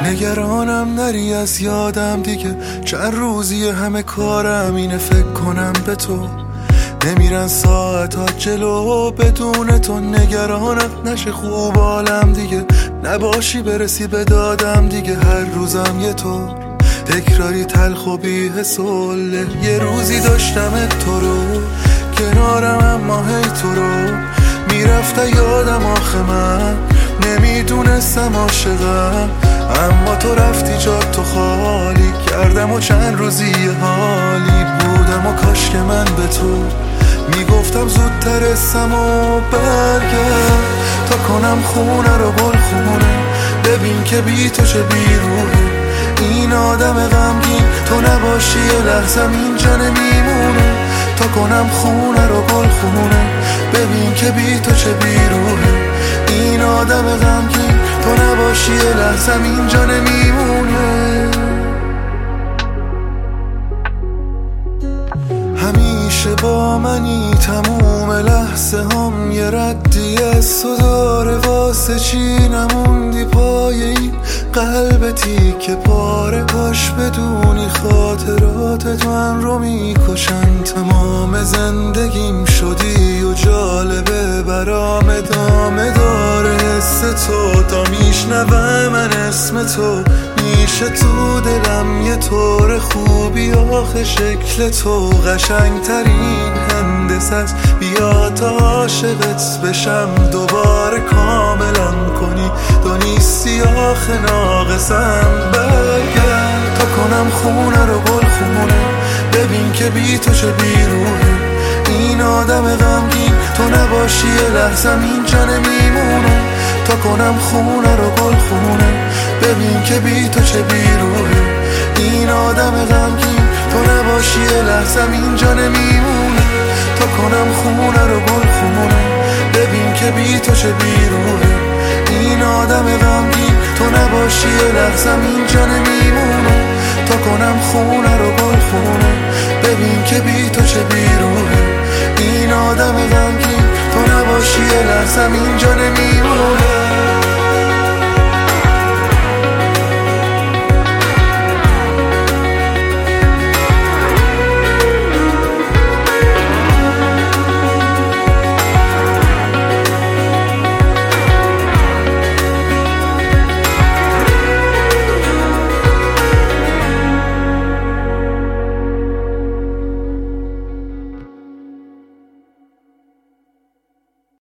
نگرانم نری از یادم دیگه، چند روزی همه کارم اینه فکر کنم به تو. نمیرن ساعتات جلو بدون تو، نگرانم نشه خوب حالم دیگه، نباشی برسی به دادم دیگه. هر روزم یه طور تکراری تلخ و بی‌حسله. یه روزی داشتم تو رو کنارم، اما هی تو رو میرفت یادم. آخه من نمیدونستم عاشقم، اما تو رفتی جا تو خالی کردم و چند روزی حالی بودم. و کاش که من به تو میگفتم زودتر اسم و برگرد تا کنم خونه رو گل خونه. ببین که بی تو چه بیروحه این آدم غمگین، تو نباشی یه لحظم اینجا نمیمونه. تا کنم خونه رو گل خونه. ببین که بی تو چه بیروحه این آدم غمگین، تو نباشی یه لحظم اینجا نمیمونه. همیشه با منی تموم لحظه هم، یه ردی از تو داره واسه چی نموندی پای این قلبتی که پاره. کاش بدونی خاطرات من رو میکشن، تمام زندگیم شدی و جالبه برام ادامه داره حس تو. تا میشنوم من اسم تو میشه تو دلم یه طور خوبی. آخه شکل تو قشنگ ترین هندسه است، بیا تا عاشقت بشم دوباره کاملم کنی. تو نیستی آخه ناقصم، برگرد تا کنم خونه رو گل خونه. ببین که بی تو چه بیروحه این آدم غمگین، تو نباشی یه لحظم اینجا نمیمونه. تا کنم خونه رو گل خونه. ببین که بی تو چه بیروحه این آدم غمگین، تو نباشی یه لحظم اینجا نمیمونه. تا کنم خونه رو گل خونه. ببین که بی تو چه بیروحه این آدم غمگین، تو نباشی یه لحظم اینجا نمیمونه. تا کنم خونه رو گل خونه. ببین که بی تو چه بیروحه این آدم غمگین، تو نباشی یه لحظم اینجا نمیمونه.